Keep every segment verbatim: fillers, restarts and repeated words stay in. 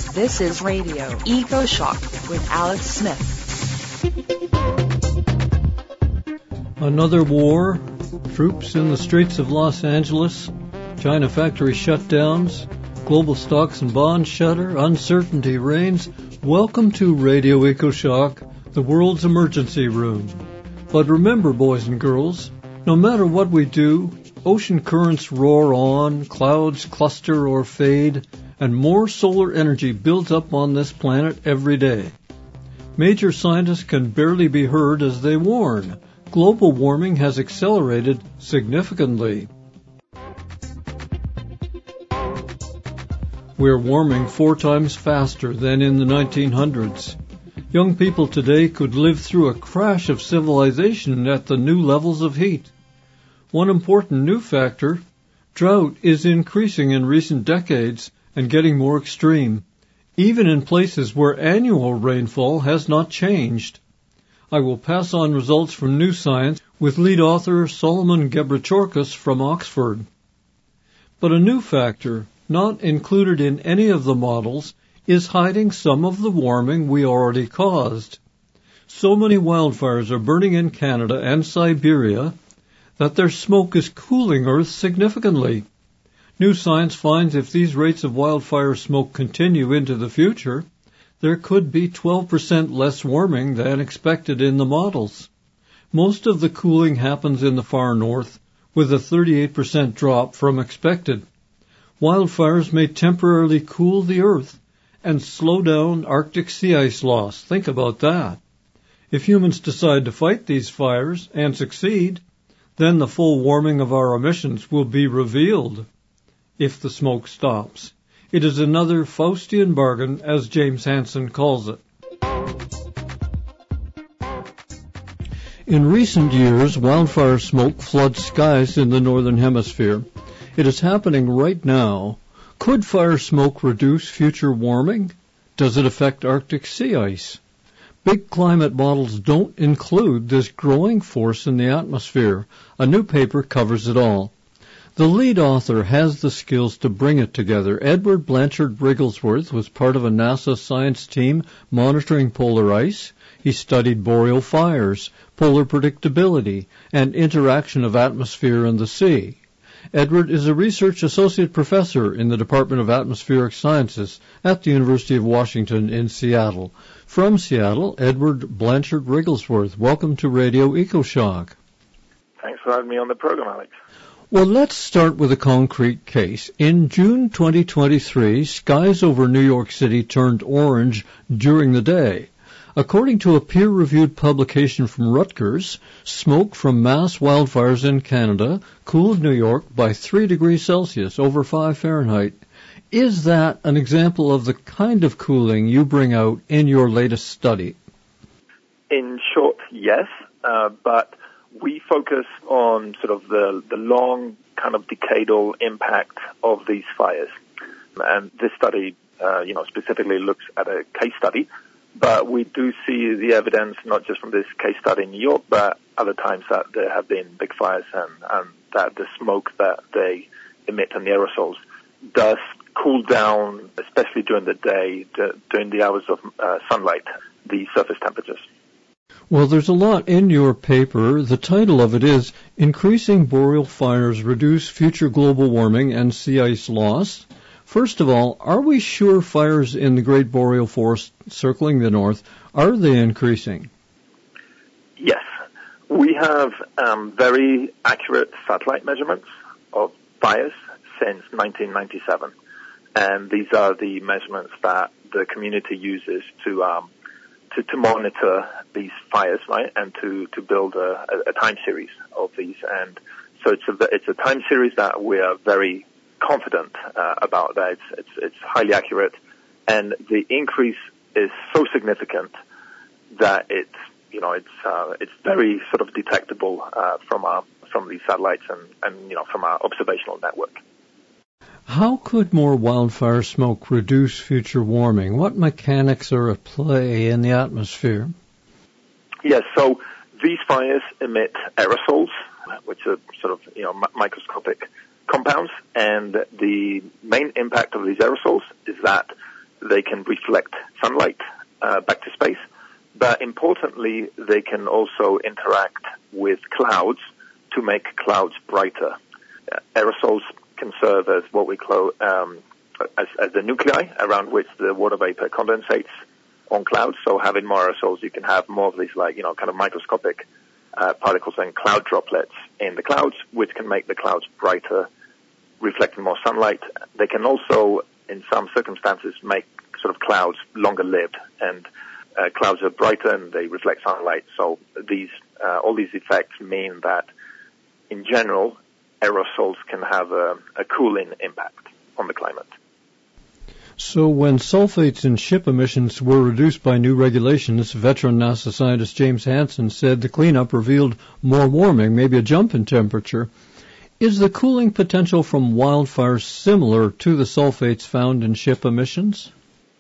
This is Radio EcoShock with Alex Smith. Another war, troops in the streets of Los Angeles, China factory shutdowns, global stocks and bonds shudder, uncertainty reigns. Welcome to Radio EcoShock, the world's emergency room. But remember, boys and girls, no matter what we do, ocean currents roar on, clouds cluster or fade, and more solar energy builds up on this planet every day. Major scientists can barely be heard as they warn. Global warming has accelerated significantly. We're warming four times faster than in the nineteen hundreds. Young people today could live through a crash of civilization at the new levels of heat. One important new factor, drought is increasing in recent decades and getting more extreme, even in places where annual rainfall has not changed. I will pass on results from New Science with lead author Solomon Gebrechorkas from Oxford. But a new factor, not included in any of the models, is hiding some of the warming we already caused. So many wildfires are burning in Canada and Siberia that their smoke is cooling Earth significantly. New Science finds if these rates of wildfire smoke continue into the future, there could be twelve percent less warming than expected in the models. Most of the cooling happens in the far north, with a thirty-eight percent drop from expected. Wildfires may temporarily cool the Earth and slow down Arctic sea ice loss. Think about that. If humans decide to fight these fires and succeed, then the full warming of our emissions will be revealed if the smoke stops. It is another Faustian bargain, as James Hansen calls it. In recent years, wildfire smoke floods skies in the Northern Hemisphere. It is happening right now. Could fire smoke reduce future warming? Does it affect Arctic sea ice? Big climate models don't include this growing force in the atmosphere. A new paper covers it all. The lead author has the skills to bring it together. Edward Blanchard Wrigglesworth was part of a NASA science team monitoring polar ice. He studied boreal fires, polar predictability, and interaction of atmosphere and the sea. Edward is a research associate professor in the Department of Atmospheric Sciences at the University of Washington in Seattle. From Seattle, Edward Blanchard Wrigglesworth, welcome to Radio EcoShock. Thanks for having me on the program, Alex. Well, let's start with a concrete case. In June twenty twenty-three, skies over New York City turned orange during the day. According to a peer-reviewed publication from Rutgers, smoke from mass wildfires in Canada cooled New York by three degrees Celsius, over five Fahrenheit. Is that an example of the kind of cooling you bring out in your latest study? In short, yes, uh, but we focus on sort of the, the long kind of decadal impact of these fires. And this study, uh, you know, specifically looks at a case study. But we do see the evidence, not just from this case study in New York, but other times that there have been big fires and, and that the smoke that they emit and the aerosols does cool down, especially during the day, the, during the hours of uh, sunlight, the surface temperatures. Well, there's a lot in your paper. The title of it is Increasing Boreal Fires Reduce Future Global Warming and Sea Ice Loss. First of all, are we sure fires in the Great Boreal Forest circling the north, are they increasing? Yes. We have um, very accurate satellite measurements of fires since nineteen ninety-seven. And these are the measurements that the community uses to um, to, to monitor these fires, right, and to, to build a, a time series of these. And so it's a, it's a time series that we are very confident uh, about that. It's, it's, it's highly accurate, and the increase is so significant that it's, you know, it's, uh, it's very sort of detectable uh, from our, from these satellites and, and, you know, from our observational network. How could more wildfire smoke reduce future warming? What mechanics are at play in the atmosphere? Yes, so these fires emit aerosols, which are sort of, you know, m- microscopic compounds, and the main impact of these aerosols is that they can reflect sunlight uh, back to space. But importantly, they can also interact with clouds to make clouds brighter. Uh, aerosols can serve as what we call um, as, as the nuclei around which the water vapor condensates on clouds. So having more aerosols, you can have more of these, like, you know, kind of microscopic uh, particles and cloud droplets in the clouds, which can make the clouds brighter, reflecting more sunlight. They can also, in some circumstances, make sort of clouds longer lived, and uh, clouds are brighter and they reflect sunlight. So these, uh, all these effects mean that, in general, aerosols can have a, a cooling impact on the climate. So when sulfates in ship emissions were reduced by new regulations, veteran NASA scientist James Hansen said the cleanup revealed more warming, maybe a jump in temperature. Is the cooling potential from wildfires similar to the sulfates found in ship emissions?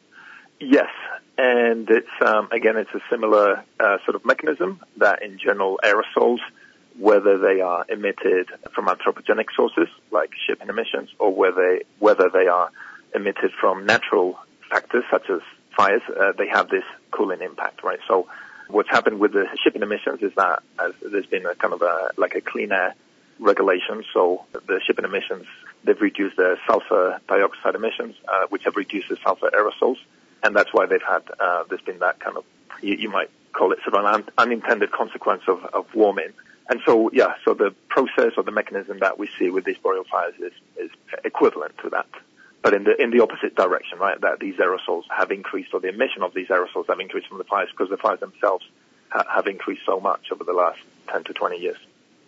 Yes, and it's um, again, it's a similar uh, sort of mechanism that in general aerosols, whether they are emitted from anthropogenic sources like shipping emissions, or whether they, whether they are emitted from natural factors such as fires, uh, they have this cooling impact, right? So what's happened with the shipping emissions is that as there's been a kind of a like a clean air regulation, so the shipping emissions, they've reduced their sulfur dioxide emissions, uh, which have reduced the sulfur aerosols, and that's why they've had, uh, there's been that kind of, you, you might call it sort of an un- unintended consequence of, of warming. And so, yeah, so the process or the mechanism that we see with these boreal fires is, is equivalent to that, but in the in the opposite direction, right? That these aerosols have increased, or the emission of these aerosols have increased from the fires, because the fires themselves ha- have increased so much over the last ten to twenty years.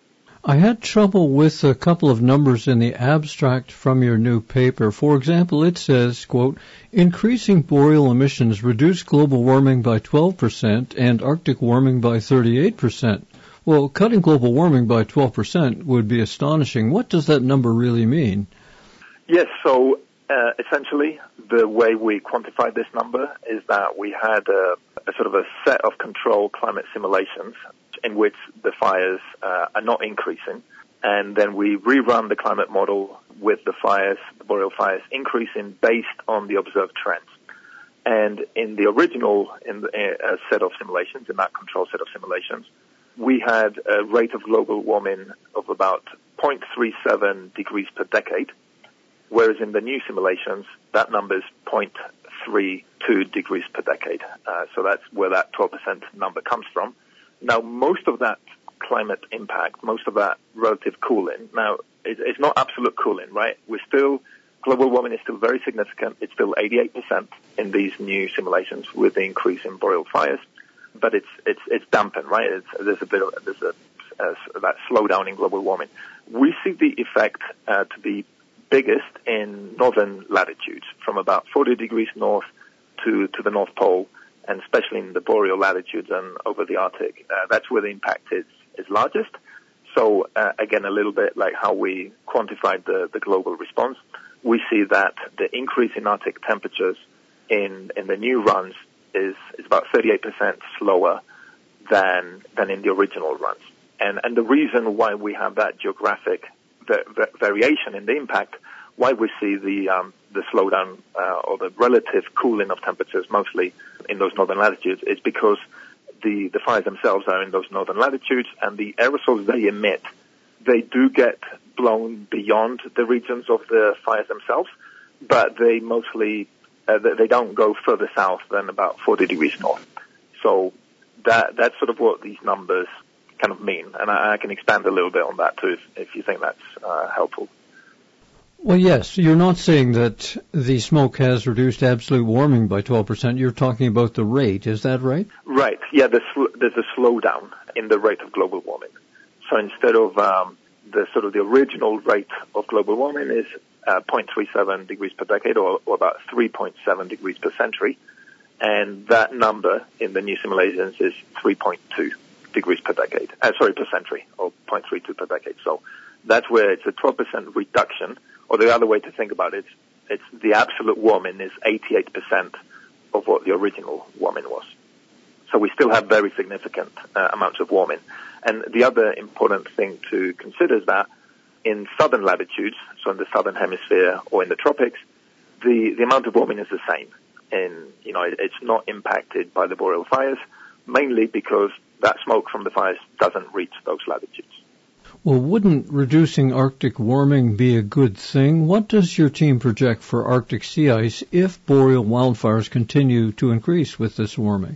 I had trouble with a couple of numbers in the abstract from your new paper. For example, it says, quote, increasing boreal emissions reduce global warming by twelve percent and Arctic warming by thirty-eight percent. Well, cutting global warming by twelve percent would be astonishing. What does that number really mean? Yes, so uh, essentially the way we quantified this number is that we had a, a sort of a set of control climate simulations in which the fires uh, are not increasing, and then we rerun the climate model with the fires, the boreal fires, increasing based on the observed trends. And in the original in the, uh, set of simulations, in that control set of simulations, we had a rate of global warming of about zero point three seven degrees per decade, whereas in the new simulations, that number is zero point three two degrees per decade. Uh, so that's where that twelve percent number comes from. Now, most of that climate impact, most of that relative cooling, now, it, it's not absolute cooling, right? We're still, global warming is still very significant. It's still eighty-eight percent in these new simulations with the increase in boreal fires. But it's it's it's dampened, right? It's, there's a bit of there's a, a that slowdown in global warming. We see the effect uh, to be biggest in northern latitudes, from about forty degrees north to to the North Pole, and especially in the boreal latitudes and over the Arctic. Uh, that's where the impact is is largest. So uh, again, a little bit like how we quantified the the global response, we see that the increase in Arctic temperatures in in the new runs is, is about thirty-eight percent slower than than in the original runs. And and the reason why we have that geographic va- va- variation in the impact, why we see the um, the slowdown uh, or the relative cooling of temperatures mostly in those northern latitudes, is because the, the fires themselves are in those northern latitudes, and the aerosols they emit, they do get blown beyond the regions of the fires themselves, but they mostly Uh, they don't go further south than about forty degrees north. So that that's sort of what these numbers kind of mean. And I, I can expand a little bit on that too if, if you think that's uh, helpful. Well, yes, you're not saying that the smoke has reduced absolute warming by twelve percent. You're talking about the rate. Is that right? Right. Yeah, there's, there's a slowdown in the rate of global warming. So instead of um, the sort of the original rate of global warming is Uh, zero point three seven degrees per decade, or, or about three point seven degrees per century. And that number in the new simulations is three point two degrees per decade. Uh, sorry, per century, or zero point three two per decade. So that's where it's a twelve percent reduction. Or the other way to think about it, it's the absolute warming is eighty-eight percent of what the original warming was. So we still have very significant uh, amounts of warming. And the other important thing to consider is that in southern latitudes, so in the southern hemisphere or in the tropics, the, the amount of warming is the same. in, you know, it's not impacted by the boreal fires, mainly because that smoke from the fires doesn't reach those latitudes. Well, wouldn't reducing Arctic warming be a good thing? What does your team project for Arctic sea ice if boreal wildfires continue to increase with this warming?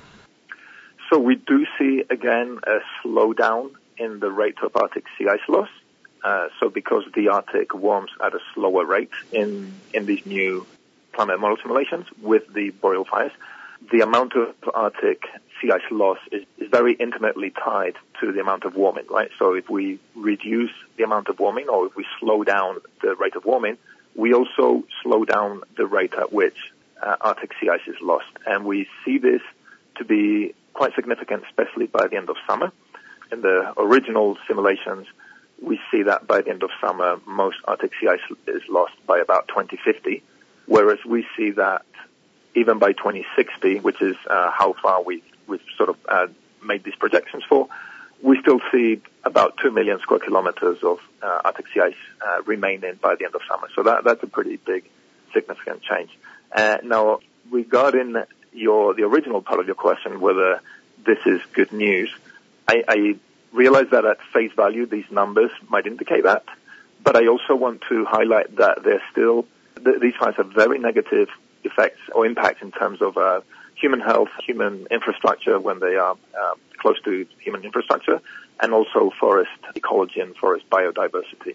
So we do see, again, a slowdown in the rate of Arctic sea ice loss. Uh, so because the Arctic warms at a slower rate in, in these new climate model simulations with the boreal fires, the amount of Arctic sea ice loss is, is very intimately tied to the amount of warming, right? So if we reduce the amount of warming or if we slow down the rate of warming, we also slow down the rate at which uh, Arctic sea ice is lost. And we see this to be quite significant, especially by the end of summer. In the original simulations, we see that by the end of summer, most Arctic sea ice is lost by about twenty fifty, whereas we see that even by twenty sixty, which is uh, how far we, we've sort of uh, made these projections for, we still see about two million square kilometers of uh, Arctic sea ice uh, remaining by the end of summer. So that, that's a pretty big, significant change. Uh, now, regarding your the original part of your question, whether this is good news, I, I realize that at face value, these numbers might indicate that, but I also want to highlight that they're still, th- these fires have very negative effects or impacts in terms of uh, human health, human infrastructure when they are uh, close to human infrastructure, and also forest ecology and forest biodiversity.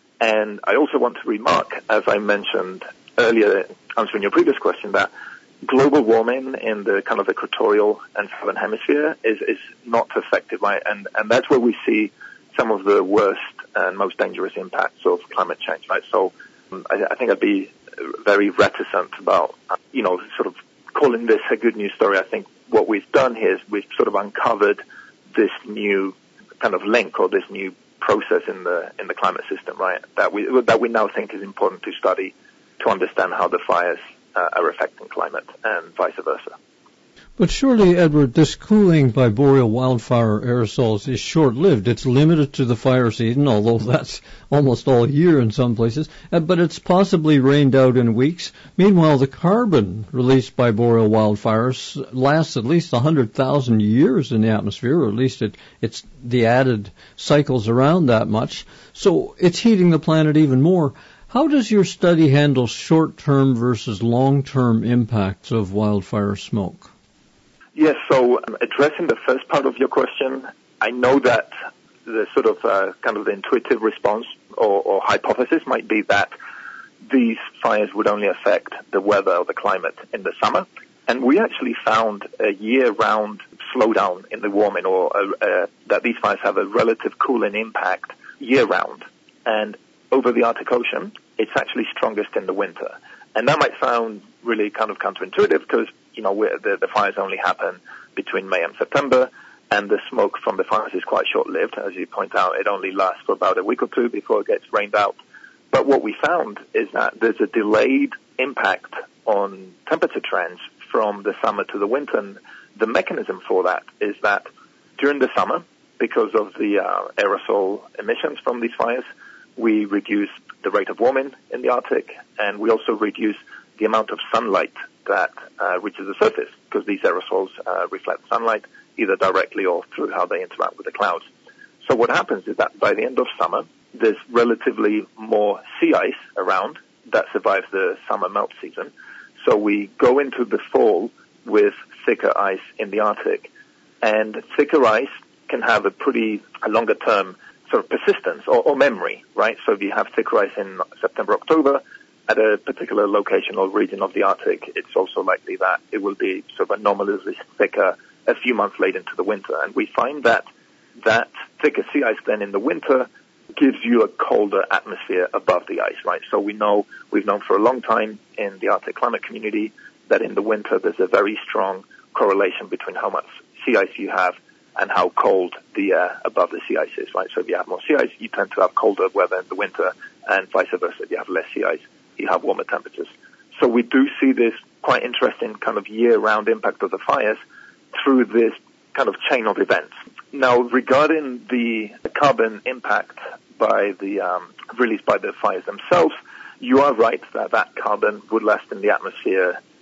And I also want to remark, as I mentioned earlier, answering your previous question, that global warming in the kind of equatorial and southern hemisphere is, is not effective, right? And, and that's where we see some of the worst and most dangerous impacts of climate change, right? So um, I, I think I'd be very reticent about, uh, you know, sort of calling this a good news story. I think what we've done here is we've sort of uncovered this new kind of link or this new process in the in the climate system, right? That we that we now think is important to study to understand how the fires uh, are affecting climate and vice versa. But surely, Edward, this cooling by boreal wildfire aerosols is short-lived. It's limited to the fire season, although that's almost all year in some places, but it's possibly rained out in weeks. Meanwhile, the carbon released by boreal wildfires lasts at least one hundred thousand years in the atmosphere, or at least it, it's the added cycles around that much. So it's heating the planet even more. How does your study handle short-term versus long-term impacts of wildfire smoke? Yes, so um, addressing the first part of your question, I know that the sort of uh, kind of the intuitive response or, or hypothesis might be that these fires would only affect the weather or the climate in the summer. And we actually found a year-round slowdown in the warming, or uh, uh, that these fires have a relative cooling impact year-round. And over the Arctic Ocean, it's actually strongest in the winter. And that might sound really kind of counterintuitive because, you know, the, the fires only happen between May and September, and the smoke from the fires is quite short-lived. As you point out, it only lasts for about a week or two before it gets rained out. But what we found is that there's a delayed impact on temperature trends from the summer to the winter. And the mechanism for that is that during the summer, because of the uh, aerosol emissions from these fires, we reduce the rate of warming in the Arctic, and we also reduce the amount of sunlight that uh, reaches the surface, because these aerosols uh, reflect sunlight either directly or through how they interact with the clouds. So what happens is that by the end of summer, there's relatively more sea ice around that survives the summer melt season. So we go into the fall with thicker ice in the Arctic, and thicker ice can have a pretty a longer term sort of persistence or, or memory, right? So if you have thicker ice in September, October, at a particular location or region of the Arctic, it's also likely that it will be sort of anomalously thicker a few months late into the winter. And we find that that thicker sea ice then in the winter gives you a colder atmosphere above the ice, right? So we know, we've known for a long time in the Arctic climate community that in the winter there's a very strong correlation between how much sea ice you have and how cold the uh, above the sea ice is, right? So if you have more sea ice, you tend to have colder weather in the winter, and vice versa. If you have less sea ice, you have warmer temperatures. So we do see this quite interesting kind of year-round impact of the fires through this kind of chain of events. Now, regarding the carbon impact by the um, released by the fires themselves, you are right that that carbon would last in the atmosphere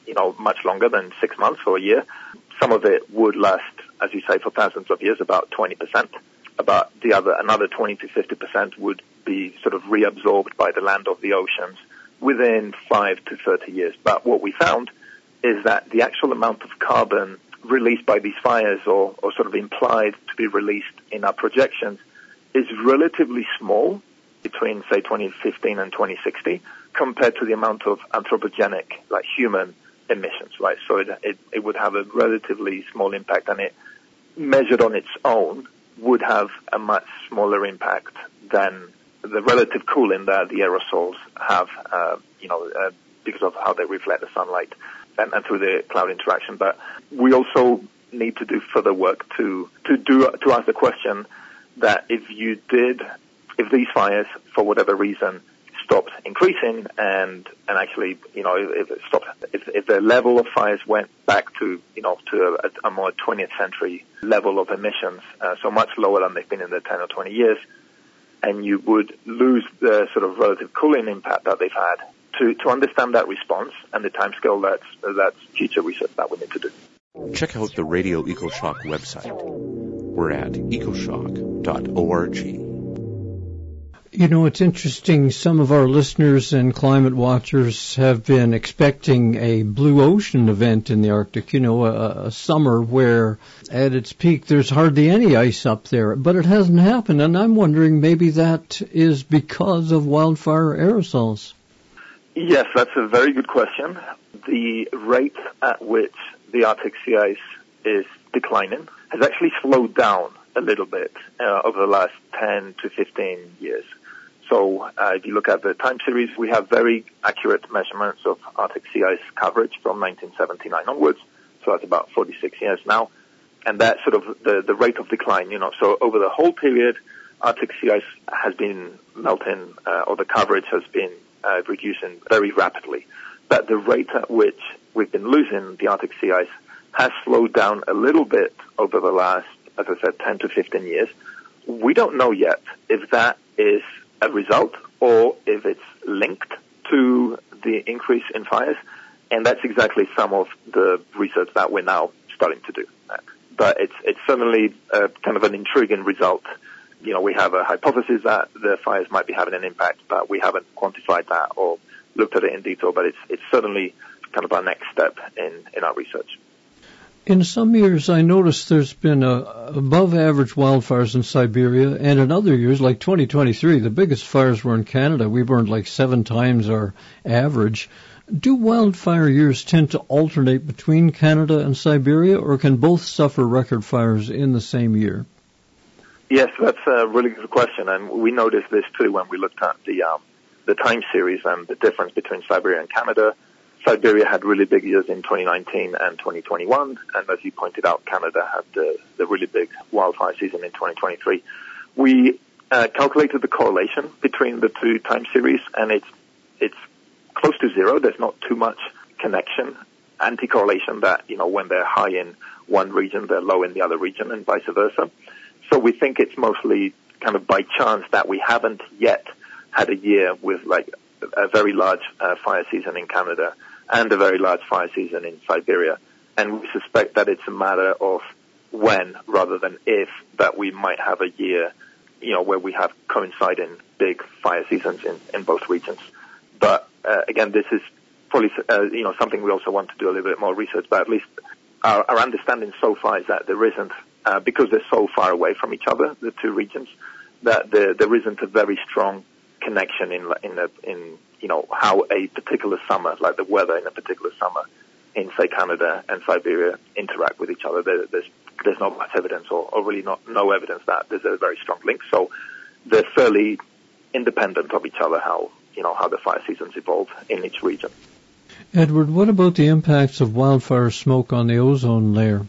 you know, much longer than six months or a year. Some of it would last, as you say, for thousands of years, about twenty percent. About the other, another twenty to fifty percent would be sort of reabsorbed by the land of the oceans within five to thirty years. But what we found is that the actual amount of carbon released by these fires, or, or sort of implied to be released in our projections, is relatively small between, say, twenty fifteen and twenty sixty, compared to the amount of anthropogenic, like human emissions, right? So it, it, it would have a relatively small impact, and it, measured on its own, would have a much smaller impact than the relative cooling that the aerosols have, uh, you know, uh, because of how they reflect the sunlight and, and through the cloud interaction. But we also need to do further work to, to do, to ask the question that if you did, if these fires, for whatever reason, stopped increasing and, and actually, you know, if it stopped, if, if the level of fires went back to, you know, to a, a more twentieth century level of emissions, uh, so much lower than they've been in the ten or twenty years, and you would lose the sort of relative cooling impact that they've had. To, to understand that response and the timescale, that's, that's future research that we need to do. Check out the Radio EcoShock website. We're at ecoshock dot org. You know, it's interesting. Some of our listeners and climate watchers have been expecting a blue ocean event in the Arctic, you know, a, a summer where at its peak there's hardly any ice up there, but it hasn't happened. And I'm wondering maybe that is because of wildfire aerosols. Yes, that's a very good question. The rate at which the Arctic sea ice is declining has actually slowed down a little bit uh, over the last ten to fifteen years. So uh, if you look at the time series, we have very accurate measurements of Arctic sea ice coverage from nineteen seventy-nine onwards. So that's about forty-six years now. And that's sort of the, the rate of decline, you know. So over the whole period, Arctic sea ice has been melting, uh, or the coverage has been uh, reducing very rapidly. But the rate at which we've been losing the Arctic sea ice has slowed down a little bit over the last, as I said, ten to fifteen years. We don't know yet if that is a result or if it's linked to the increase in fires, and that's exactly some of the research that we're now starting to do. But it's it's certainly a, kind of an intriguing result. You know, we have a hypothesis that the fires might be having an impact, but we haven't quantified that or looked at it in detail, but it's it's certainly kind of our next step in, in our research. In some years, I noticed there's been a above-average wildfires in Siberia, and in other years, like twenty twenty-three, the biggest fires were in Canada. We burned like seven times our average. Do wildfire years tend to alternate between Canada and Siberia, or can both suffer record fires in the same year? Yes, that's a really good question, and we noticed this too when we looked at the um, the time series and the difference between Siberia and Canada. Siberia had really big years in twenty nineteen and twenty twenty-one, and as you pointed out, Canada had the, the really big wildfire season in twenty twenty-three. We uh, calculated the correlation between the two time series, and it's it's close to zero. There's not too much connection, anti-correlation that, you know, when they're high in one region, they're low in the other region, and vice versa. So we think it's mostly kind of by chance that we haven't yet had a year with like a very large uh, fire season in Canada and a very large fire season in Siberia. And we suspect that it's a matter of when rather than if that we might have a year, you know, where we have coinciding big fire seasons in, in both regions. But uh, again, this is probably, uh, you know, something we also want to do a little bit more research, but at least our, our understanding so far is that there isn't, uh, because they're so far away from each other, the two regions, that there, there isn't a very strong connection in in a, in you know how a particular summer, like the weather in a particular summer in say Canada and Siberia interact with each other. There, there's there's not much evidence, or, or really not no evidence that there's a very strong link. So they're fairly independent of each other. How you know how the fire seasons evolve in each region. Edward, what about the impacts of wildfire smoke on the ozone layer?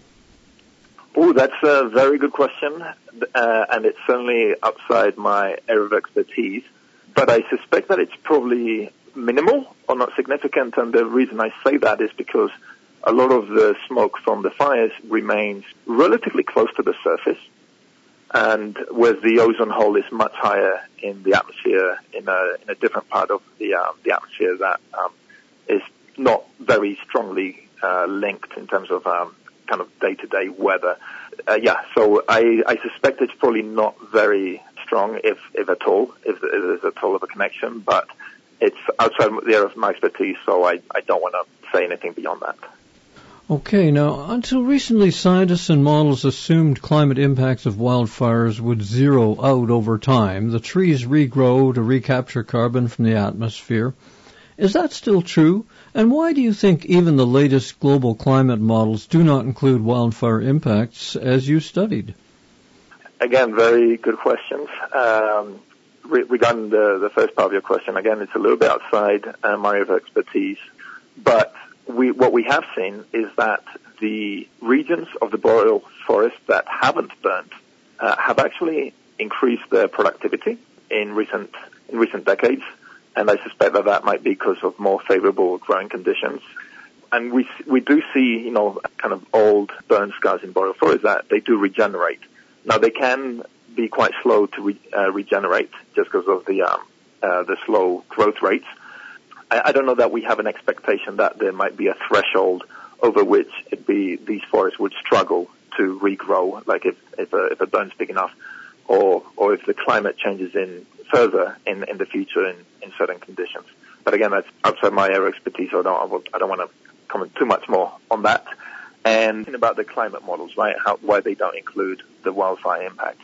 Oh, that's a very good question, uh, and it's certainly outside my area of expertise. But I suspect that it's probably minimal or not significant, and the reason I say that is because a lot of the smoke from the fires remains relatively close to the surface, and where the ozone hole is much higher in the atmosphere, in a, in a different part of the, um, the atmosphere that um, is not very strongly uh, linked in terms of um, kind of day-to-day weather. Uh, yeah, so I, I suspect it's probably not very strong, if if at all, if, if there's at all of a connection, but it's outside the area of my expertise, so I, I don't want to say anything beyond that. Okay, now, until recently, scientists and models assumed climate impacts of wildfires would zero out over time. The trees regrow to recapture carbon from the atmosphere. Is that still true? And why do you think even the latest global climate models do not include wildfire impacts as you studied? Again, very good questions. Um, re- regarding the, the first part of your question, again, it's a little bit outside uh, my area of expertise, but we, what we have seen is that the regions of the boreal forest that haven't burnt uh, have actually increased their productivity in recent in recent decades, and I suspect that that might be because of more favorable growing conditions. And we we do see, you know, kind of old burn scars in boreal forests that they do regenerate. Now they can be quite slow to re, uh, regenerate just because of the um, uh, the slow growth rates. I don't know that we have an expectation that there might be a threshold over which it'd be, these forests would struggle to regrow, like if, if, a, if a burn's big enough, or, or if the climate changes in further in, in the future in, in certain conditions. But again, that's outside my area of expertise, so I don't, I don't want to comment too much more on that. And about the climate models, right, how, why they don't include the wildfire impacts.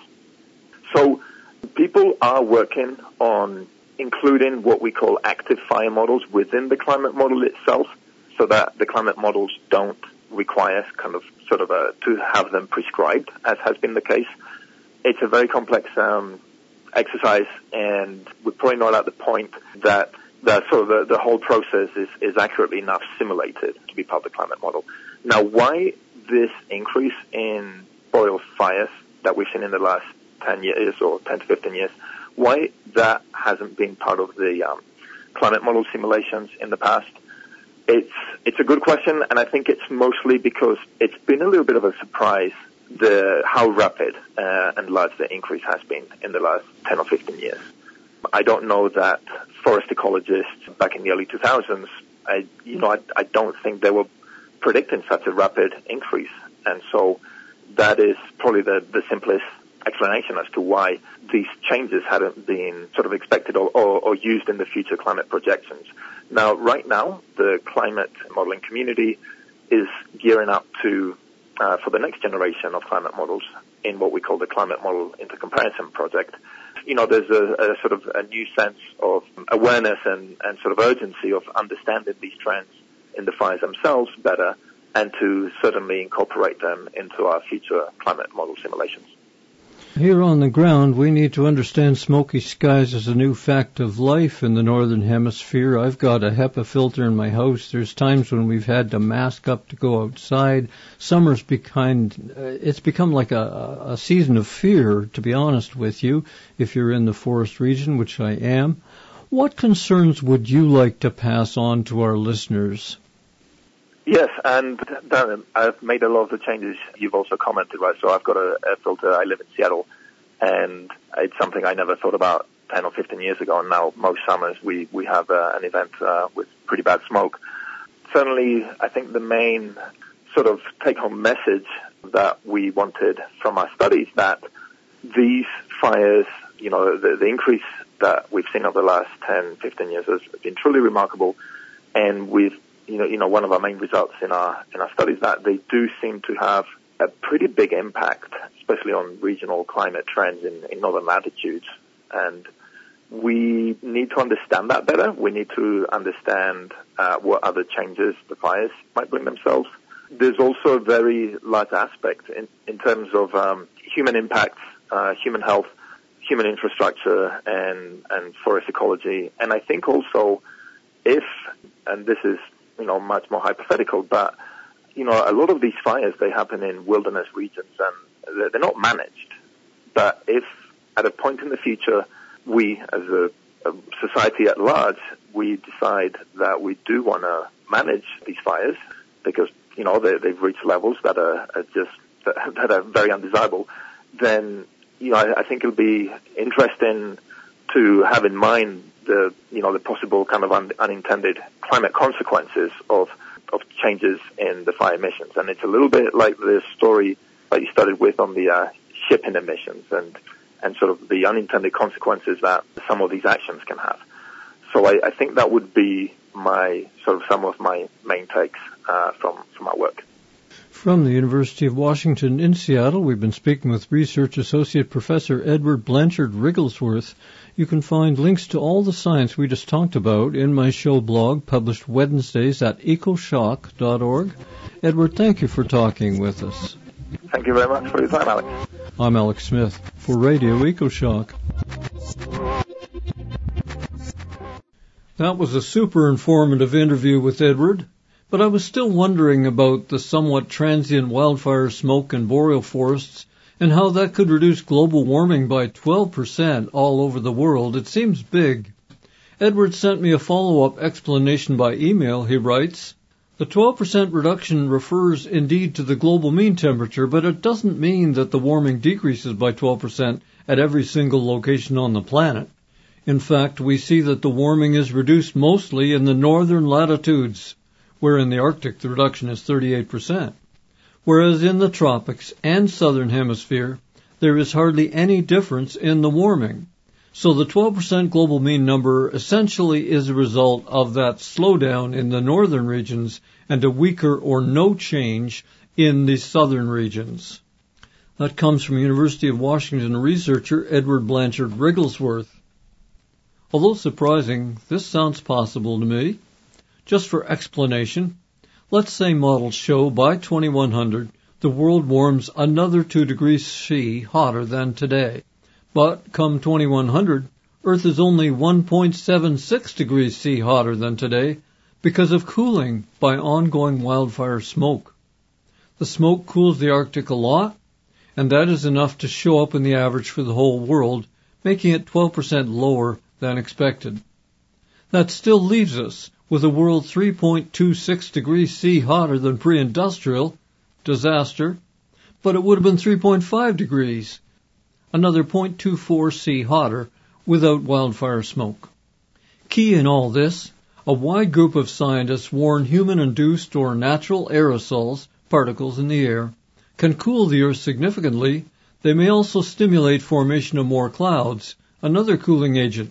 So people are working on including what we call active fire models within the climate model itself, so that the climate models don't require kind of sort of a, to have them prescribed, as has been the case. It's a very complex um, exercise, and we're probably not at the point that that sort of the, the whole process is, is accurately enough simulated to be part of the climate model. Now, why this increase in boreal fires that we've seen in the last ten years or ten to fifteen years, why that hasn't been part of the um, climate model simulations in the past? It's it's a good question, and I think it's mostly because it's been a little bit of a surprise the how rapid uh, and large the increase has been in the last ten or fifteen years. I don't know that forest ecologists back in the early two thousands, I you know I, I don't think they were predicting such a rapid increase, and so that is probably the the simplest explanation as to why these changes hadn't been sort of expected or, or, or used in the future climate projections. Now, right now, the climate modeling community is gearing up to uh, for the next generation of climate models in what we call the Climate Model Intercomparison Project. You know, there's a, a sort of a new sense of awareness and, and sort of urgency of understanding these trends in the fires themselves better, and to certainly incorporate them into our future climate model simulations. Here on the ground, we need to understand smoky skies as a new fact of life in the Northern Hemisphere. I've got a HEPA filter in my house. There's times when we've had to mask up to go outside. Summer's behind, uh, it's become like a, a season of fear, to be honest with you, if you're in the forest region, which I am. What concerns would you like to pass on to our listeners? Yes, and Dan, I've made a lot of the changes you've also commented, right? So I've got a, a filter. I live in Seattle, and it's something I never thought about ten or fifteen years ago, and now most summers we, we have uh, an event uh, with pretty bad smoke. Certainly, I think the main sort of take-home message that we wanted from our studies that these fires, you know, the, the increase that we've seen over the last ten, fifteen years has been truly remarkable, and we've You know, you know, one of our main results in our in our studies that they do seem to have a pretty big impact, especially on regional climate trends in, in northern latitudes. And we need to understand that better. We need to understand uh, what other changes the fires might bring themselves. There's also a very large aspect in, in terms of um, human impacts, uh, human health, human infrastructure, and and forest ecology. And I think also if, and this is you know, much more hypothetical, but, you know, a lot of these fires, they happen in wilderness regions and they're not managed. But if at a point in the future, we as a, a society at large, we decide that we do want to manage these fires because, you know, they, they've reached levels that are, are just, that, that are very undesirable, then, you know, I, I think it'll be interesting to have in mind the, you know, the possible kind of un, unintended climate consequences of, of changes in the fire emissions. And it's a little bit like the story that you started with on the uh, shipping emissions and, and sort of the unintended consequences that some of these actions can have. So I, I think that would be my, sort of some of my main takes uh, from, from our work. From the University of Washington in Seattle, we've been speaking with Research Associate Professor Edward Blanchard Wrigglesworth. You can find links to all the science we just talked about in my show blog, published Wednesdays at ecoshock dot org. Edward, thank you for talking with us. Thank you very much for your time, Alex. I'm Alex Smith for Radio EcoShock. That was a super informative interview with Edward, but I was still wondering about the somewhat transient wildfire smoke in boreal forests and how that could reduce global warming by twelve percent all over the world. It seems big. Edward sent me a follow-up explanation by email. He writes, the twelve percent reduction refers indeed to the global mean temperature, but it doesn't mean that the warming decreases by twelve percent at every single location on the planet. In fact, we see that the warming is reduced mostly in the northern latitudes, where in the Arctic the reduction is thirty-eight percent. Whereas in the tropics and southern hemisphere, there is hardly any difference in the warming. So the twelve percent global mean number essentially is a result of that slowdown in the northern regions and a weaker or no change in the southern regions. That comes from University of Washington researcher Edward Blanchard Wrigglesworth. Although surprising, this sounds possible to me. Just for explanation, let's say models show by twenty-one hundred the world warms another two degrees C hotter than today. But come twenty-one hundred, Earth is only one point seven six degrees C hotter than today because of cooling by ongoing wildfire smoke. The smoke cools the Arctic a lot, and that is enough to show up in the average for the whole world, making it twelve percent lower than expected. That still leaves us with a world three point two six degrees C hotter than pre-industrial, disaster, but it would have been three point five degrees, another zero point two four C hotter without wildfire smoke. Key in all this, a wide group of scientists warn human-induced or natural aerosols, particles in the air, can cool the Earth significantly. They may also stimulate formation of more clouds, another cooling agent.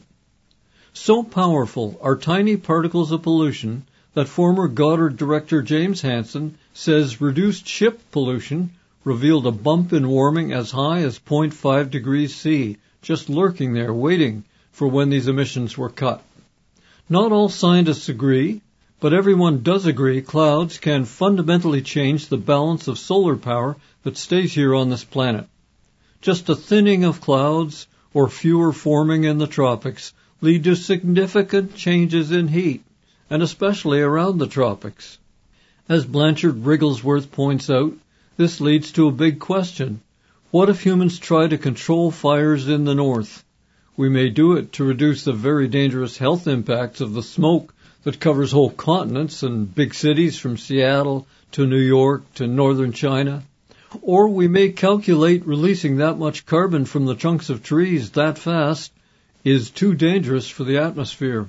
So powerful are tiny particles of pollution that former Goddard director James Hansen says reduced ship pollution revealed a bump in warming as high as zero point five degrees C, just lurking there waiting for when these emissions were cut. Not all scientists agree, but everyone does agree clouds can fundamentally change the balance of solar power that stays here on this planet. Just a thinning of clouds or fewer forming in the tropics lead to significant changes in heat, and especially around the tropics. As Blanchard Wrigglesworth points out, this leads to a big question. What if humans try to control fires in the north? We may do it to reduce the very dangerous health impacts of the smoke that covers whole continents and big cities from Seattle to New York to northern China. Or we may calculate releasing that much carbon from the trunks of trees that fast is too dangerous for the atmosphere.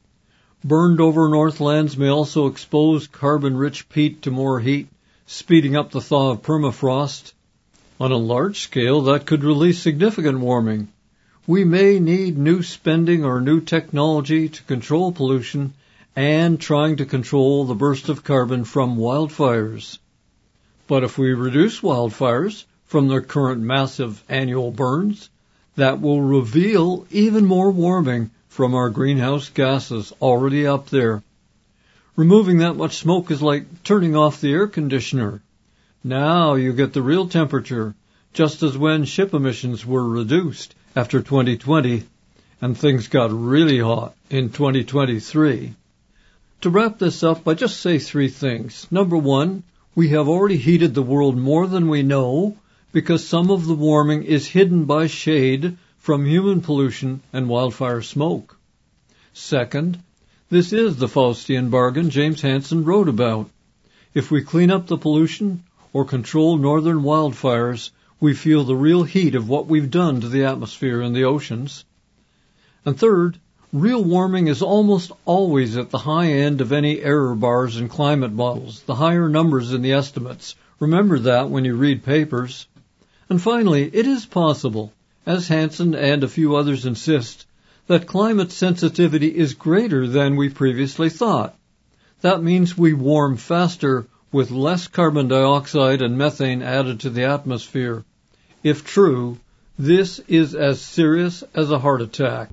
Burned over northlands may also expose carbon-rich peat to more heat, speeding up the thaw of permafrost. On a large scale, that could release significant warming. We may need new spending or new technology to control pollution and trying to control the burst of carbon from wildfires. But if we reduce wildfires from their current massive annual burns, that will reveal even more warming from our greenhouse gases already up there. Removing that much smoke is like turning off the air conditioner. Now you get the real temperature, just as when ship emissions were reduced after twenty twenty, and things got really hot in twenty twenty-three. To wrap this up, I just say three things. Number one, we have already heated the world more than we know, because some of the warming is hidden by shade from human pollution and wildfire smoke. Second, this is the Faustian bargain James Hansen wrote about. If we clean up the pollution or control northern wildfires, we feel the real heat of what we've done to the atmosphere and the oceans. And third, Real warming is almost always at the high end of any error bars in climate models, the higher numbers in the estimates. Remember that when you read papers. And finally, it is possible, as Hansen and a few others insist, that climate sensitivity is greater than we previously thought. That means we warm faster with less carbon dioxide and methane added to the atmosphere. If true, this is as serious as a heart attack.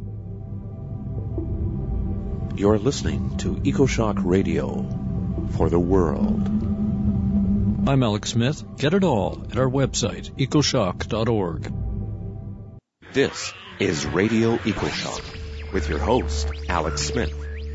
You're listening to EcoShock Radio for the world. I'm Alex Smith. Get it all at our website, ecoshock dot org. This is Radio EcoShock with your host, Alex Smith.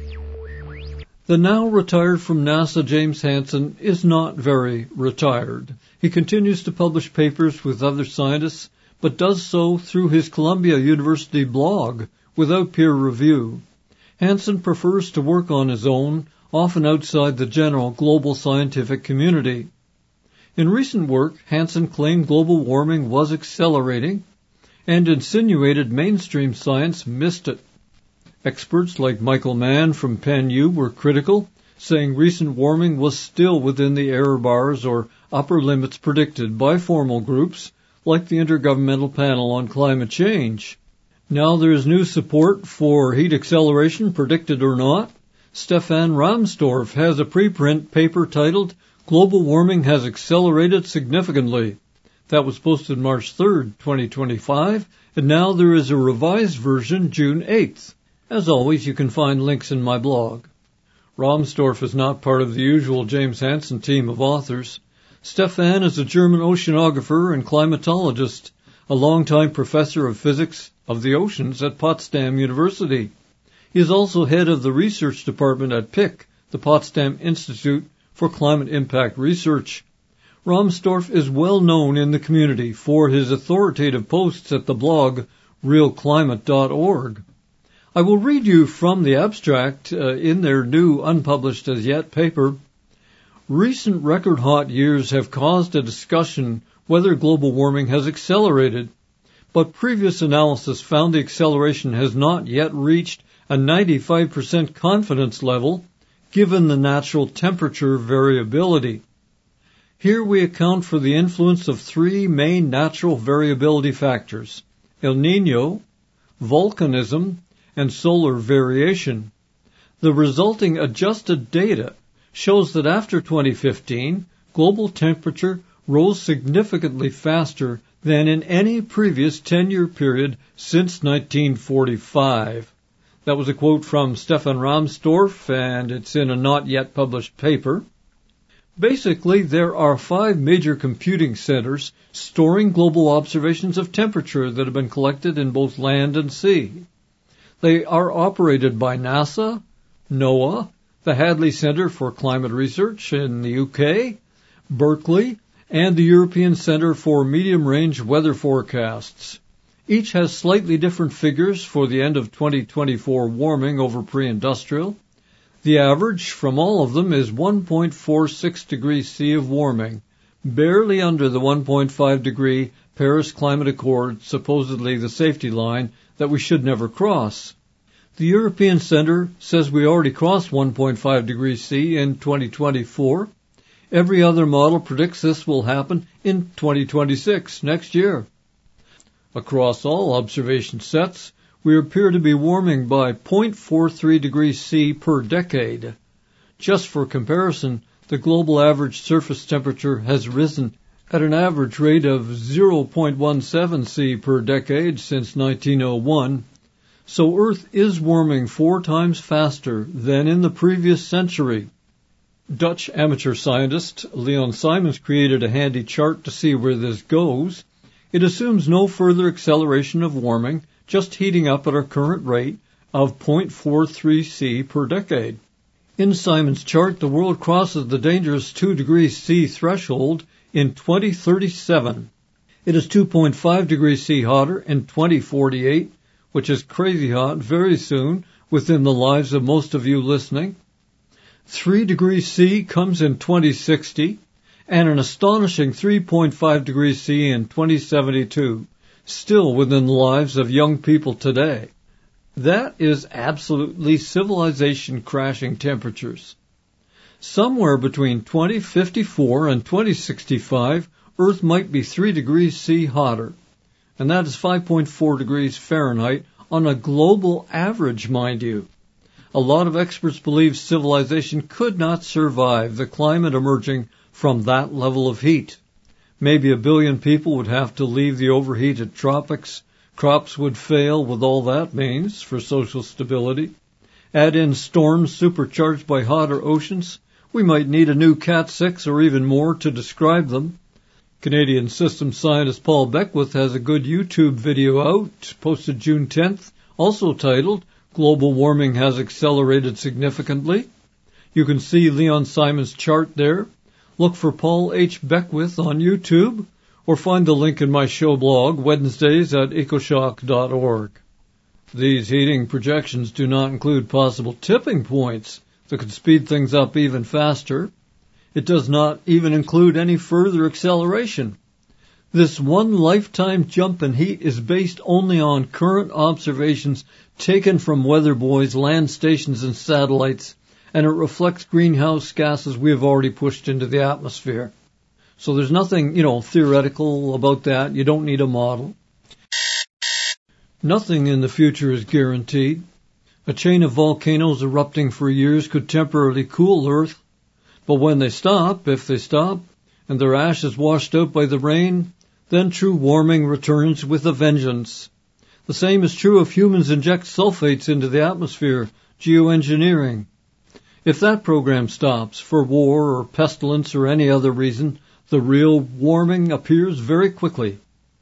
The now retired from NASA James Hansen is not very retired. He continues to publish papers with other scientists, but does so through his Columbia University blog without peer review. Hansen prefers to work on his own, often outside the general global scientific community. In recent work, Hansen claimed global warming was accelerating and insinuated mainstream science missed it. Experts like Michael Mann from Penn U were critical, saying recent warming was still within the error bars or upper limits predicted by formal groups like the Intergovernmental Panel on Climate Change. Now there is new support for heat acceleration, predicted or not. Stefan Rahmstorf has a preprint paper titled Global Warming Has Accelerated Significantly. That was posted March third, twenty twenty-five, and now there is a revised version June eighth. As always, you can find links in my blog. Rahmstorf is not part of the usual James Hansen team of authors. Stefan is a German oceanographer and climatologist, a longtime professor of physics of the oceans at Potsdam University. He is also head of the research department at P I C, the Potsdam Institute for Climate Impact Research. Rahmstorf is well known in the community for his authoritative posts at the blog real climate dot org. I will read you from the abstract uh, in their new unpublished as yet paper. Recent record hot years have caused a discussion whether global warming has accelerated, but previous analysis found the acceleration has not yet reached a ninety-five percent confidence level given the natural temperature variability. Here we account for the influence of three main natural variability factors: El Niño, volcanism, and solar variation. The resulting adjusted data shows that after twenty fifteen, global temperature rose significantly faster than in any previous ten-year period since nineteen forty-five. That was a quote from Stefan Rahmstorf, and it's in a not-yet-published paper. Basically, there are five major computing centers storing global observations of temperature that have been collected in both land and sea. They are operated by NASA, NOAA, the Hadley Center for Climate Research in the U K, Berkeley, and the European Center for Medium-Range Weather Forecasts. Each has slightly different figures for the end of twenty twenty-four warming over pre-industrial. The average from all of them is one point four six degrees C of warming, barely under the one point five degree Paris Climate Accord, supposedly the safety line that we should never cross. The European Center says we already crossed one point five degrees C in twenty twenty-four. Every other model predicts this will happen in twenty twenty-six, next year. Across all observation sets, we appear to be warming by zero point four three degrees C per decade. Just for comparison, the global average surface temperature has risen at an average rate of zero point one seven C per decade since nineteen oh one. So Earth is warming four times faster than in the previous century. Dutch amateur scientist Leon Simons created a handy chart to see where this goes. It assumes no further acceleration of warming, just heating up at our current rate of zero point four three C per decade. In Simons' chart, the world crosses the dangerous two degrees C threshold in twenty thirty-seven. It is two point five degrees C hotter in twenty forty-eight, which is crazy hot very soon within the lives of most of you listening. three degrees C comes in twenty sixty, and an astonishing three point five degrees C in twenty seventy-two, still within the lives of young people today. That is absolutely civilization-crashing temperatures. Somewhere between twenty fifty-four and twenty sixty-five, Earth might be three degrees C hotter, and that is five point four degrees Fahrenheit on a global average, mind you. A lot of experts believe civilization could not survive the climate emerging from that level of heat. Maybe a billion people would have to leave the overheated tropics. Crops would fail with all that means for social stability. Add in storms supercharged by hotter oceans. We might need a new Cat six or even more to describe them. Canadian systems scientist Paul Beckwith has a good YouTube video out, posted June tenth, also titled, Global Warming Has Accelerated Significantly. You can see Leon Simon's chart there. Look for Paul H. Beckwith on YouTube, or find the link in my show blog, Wednesdays at ecoshock dot org. These heating projections do not include possible tipping points that could speed things up even faster. It does not even include any further acceleration. This one lifetime jump in heat is based only on current observations taken from weather buoys, land stations, and satellites, and it reflects greenhouse gases we have already pushed into the atmosphere. So there's nothing, you know, theoretical about that. You don't need a model. Nothing in the future is guaranteed. A chain of volcanoes erupting for years could temporarily cool Earth, but when they stop, if they stop, and their ash is washed out by the rain, then true warming returns with a vengeance. The same is true if humans inject sulfates into the atmosphere, geoengineering. If that program stops for war or pestilence or any other reason, the real warming appears very quickly.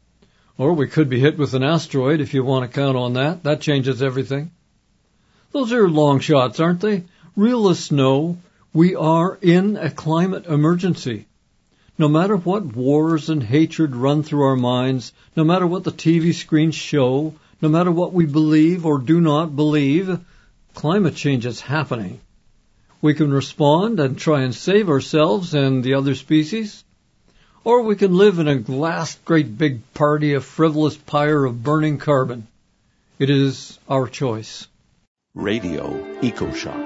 Or we could be hit with an asteroid if you want to count on that. That changes everything. Those are long shots, aren't they? Realists know we are in a climate emergency. No matter what wars and hatred run through our minds, no matter what the T V screens show, no matter what we believe or do not believe, climate change is happening. We can respond and try and save ourselves and the other species, or we can live in a last great big party of frivolous pyre of burning carbon. It is our choice. Radio EcoShock.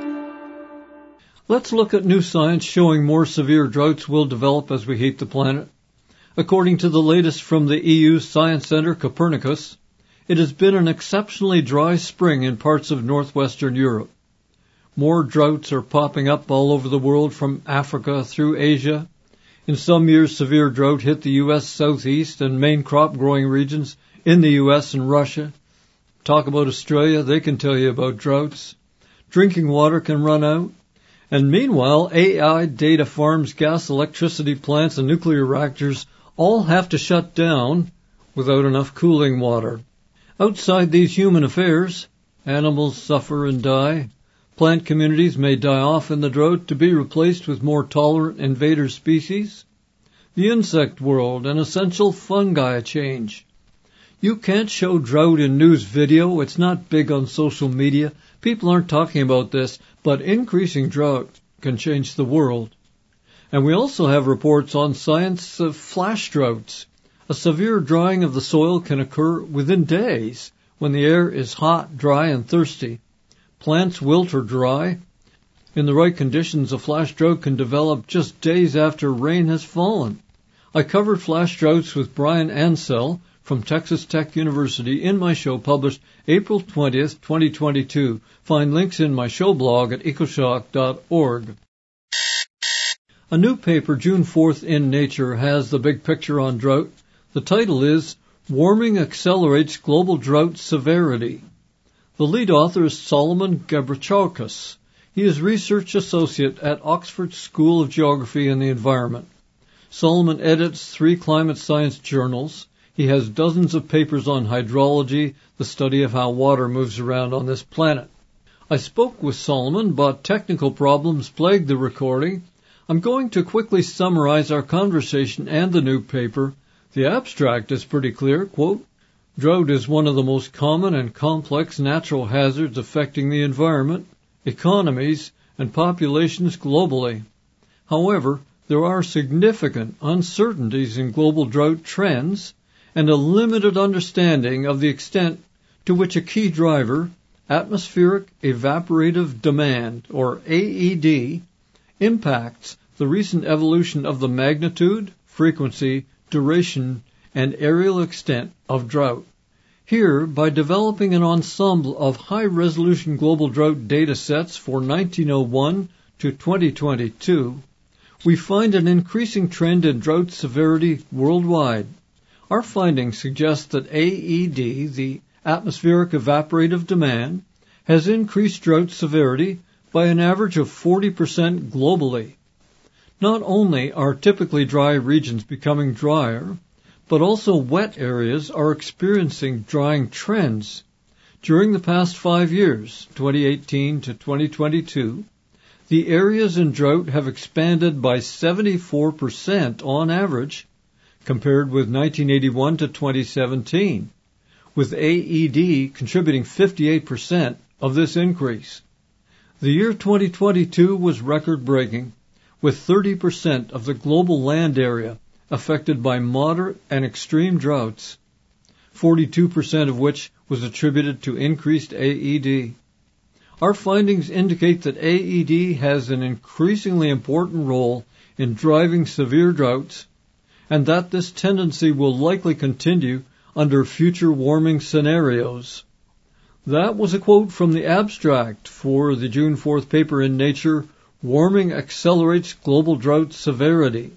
Let's look at new science showing more severe droughts will develop as we heat the planet. According to the latest from the E U Science Centre Copernicus, it has been an exceptionally dry spring in parts of northwestern Europe. More droughts are popping up all over the world from Africa through Asia. In some years, severe drought hit the U S southeast and main crop-growing regions in the U S and Russia. Talk about Australia, they can tell you about droughts. Drinking water can run out. And meanwhile, A I data farms, gas electricity plants, and nuclear reactors all have to shut down without enough cooling water. Outside these human affairs, animals suffer and die. Plant communities may die off in the drought to be replaced with more tolerant invader species. The insect world and essential fungi change. You can't show drought in news video. It's not big on social media. People aren't talking about this, but increasing drought can change the world. And we also have reports on science of flash droughts. A severe drying of the soil can occur within days when the air is hot, dry, and thirsty. Plants wilt or dry. In the right conditions, a flash drought can develop just days after rain has fallen. I covered flash droughts with Brian Ansell from Texas Tech University in my show published April twentieth, twenty twenty-two. Find links in my show blog at ecoshock dot org. A new paper, June fourth, in Nature has the big picture on drought. The title is Warming Accelerates Global Drought Severity. The lead author is Solomon Gebrechaukas. He is research associate at Oxford School of Geography and the Environment. Solomon edits three climate science journals. He has dozens of papers on hydrology, the study of how water moves around on this planet. I spoke with Solomon, but technical problems plagued the recording. I'm going to quickly summarize our conversation and the new paper. The abstract is pretty clear, quote, drought is one of the most common and complex natural hazards affecting the environment, economies, and populations globally. However, there are significant uncertainties in global drought trends and a limited understanding of the extent to which a key driver, atmospheric evaporative demand, or A E D, impacts the recent evolution of the magnitude, frequency, duration, and areal extent of drought. Here, by developing an ensemble of high-resolution global drought data sets for nineteen oh one to twenty twenty-two, we find an increasing trend in drought severity worldwide. Our findings suggest that A E D, the atmospheric evaporative demand, has increased drought severity by an average of forty percent globally. Not only are typically dry regions becoming drier, but also wet areas are experiencing drying trends. During the past five years, twenty eighteen to twenty twenty-two, the areas in drought have expanded by seventy-four percent on average, compared with nineteen eighty-one to twenty seventeen, with A E D contributing fifty-eight percent of this increase. The year twenty twenty-two was record-breaking, with thirty percent of the global land area affected by moderate and extreme droughts, forty-two percent of which was attributed to increased A E D. Our findings indicate that A E D has an increasingly important role in driving severe droughts, and that this tendency will likely continue under future warming scenarios. That was a quote from the abstract for the June fourth paper in Nature, Warming Accelerates Global Drought Severity.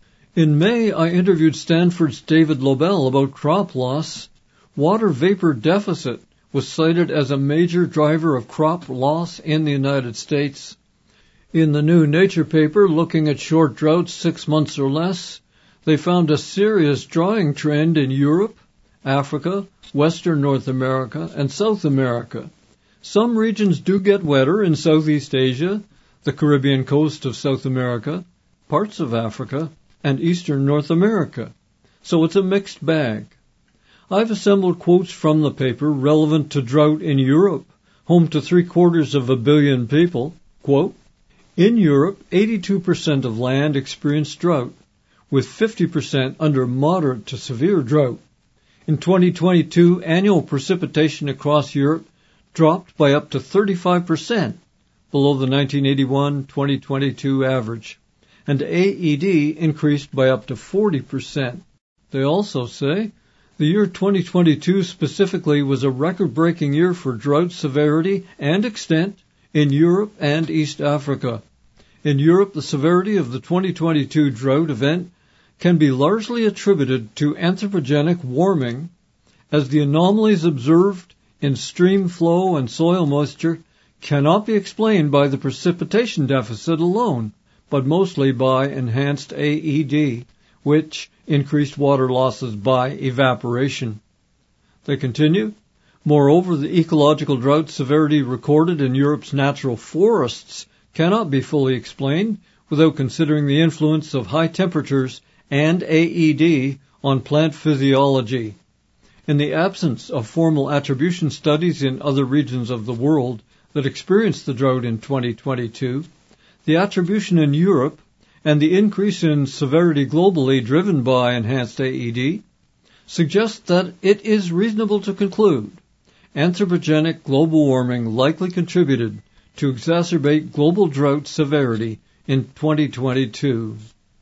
In May, I interviewed Stanford's David Lobel about crop loss. Water vapor deficit was cited as a major driver of crop loss in the United States. In the new Nature paper, looking at short droughts six months or less, they found a serious drying trend in Europe, Africa, Western North America, and South America. Some regions do get wetter in Southeast Asia, the Caribbean coast of South America, parts of Africa, and Eastern North America. So it's a mixed bag. I've assembled quotes from the paper relevant to drought in Europe, home to three-quarters of a billion people. Quote, in Europe, eighty-two percent of land experienced drought, with fifty percent under moderate to severe drought. In twenty twenty-two, annual precipitation across Europe dropped by up to thirty-five percent below the nineteen eighty-one to twenty twenty-two average, and A E D increased by up to forty percent. They also say the year twenty twenty-two specifically was a record-breaking year for drought severity and extent in Europe and East Africa. In Europe, the severity of the twenty twenty-two drought event can be largely attributed to anthropogenic warming, as the anomalies observed in stream flow and soil moisture cannot be explained by the precipitation deficit alone, but mostly by enhanced A E D, which increased water losses by evaporation. They continue, moreover, the ecological drought severity recorded in Europe's natural forests cannot be fully explained without considering the influence of high temperatures and A E D on plant physiology. In the absence of formal attribution studies in other regions of the world that experienced the drought in twenty twenty-two, the attribution in Europe and the increase in severity globally driven by enhanced A E D suggests that it is reasonable to conclude anthropogenic global warming likely contributed to exacerbate global drought severity in twenty twenty-two.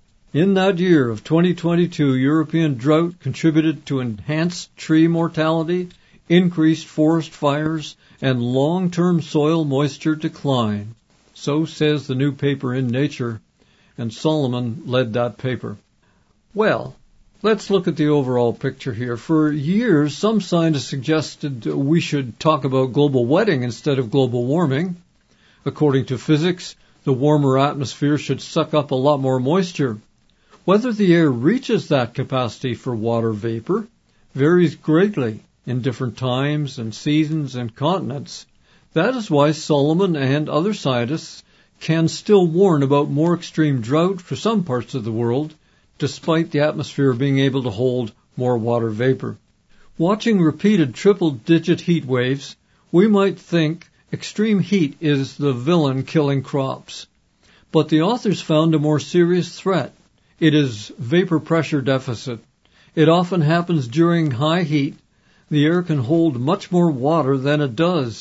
In that year of twenty twenty-two, European drought contributed to enhanced tree mortality, increased forest fires, and long-term soil moisture decline. So says the new paper in Nature, and Solomon led that paper. Well, let's look at the overall picture here. For years, some scientists suggested we should talk about global wetting instead of global warming. According to physics, the warmer atmosphere should suck up a lot more moisture. Whether the air reaches that capacity for water vapor varies greatly in different times and seasons and continents. That is why Solomon and other scientists can still warn about more extreme drought for some parts of the world, despite the atmosphere being able to hold more water vapor. Watching repeated triple-digit heat waves, we might think extreme heat is the villain killing crops. But the authors found a more serious threat. It is vapor pressure deficit. It often happens during high heat. The air can hold much more water than it does.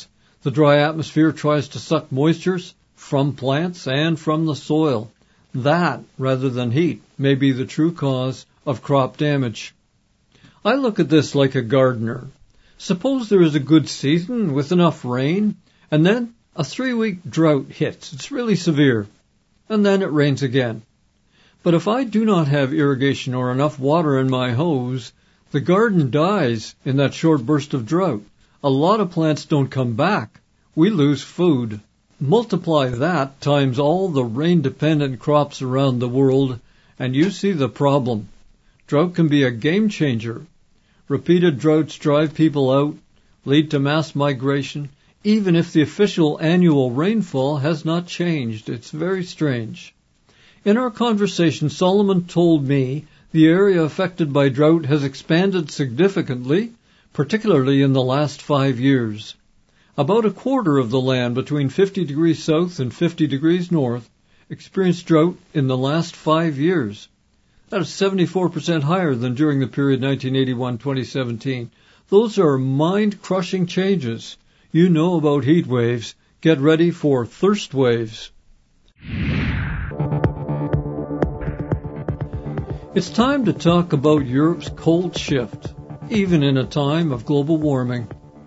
The dry atmosphere tries to suck moistures from plants and from the soil. That, rather than heat, may be the true cause of crop damage. I look at this like a gardener. Suppose there is a good season with enough rain, and then a three-week drought hits. It's really severe. And then it rains again. But if I do not have irrigation or enough water in my hose, the garden dies in that short burst of drought. A lot of plants don't come back. We lose food. Multiply that times all the rain-dependent crops around the world, and you see the problem. Drought can be a game changer. Repeated droughts drive people out, lead to mass migration, even if the official annual rainfall has not changed. It's very strange. In our conversation, Solomon told me the area affected by drought has expanded significantly, particularly in the last five years. About a quarter of the land between fifty degrees south and fifty degrees north experienced drought in the last five years. That is seventy-four percent higher than during the period nineteen eighty-one to twenty seventeen. Those are mind-crushing changes. You know about heat waves. Get ready for thirst waves. It's time to talk about Europe's cold shift, even in a time of global warming.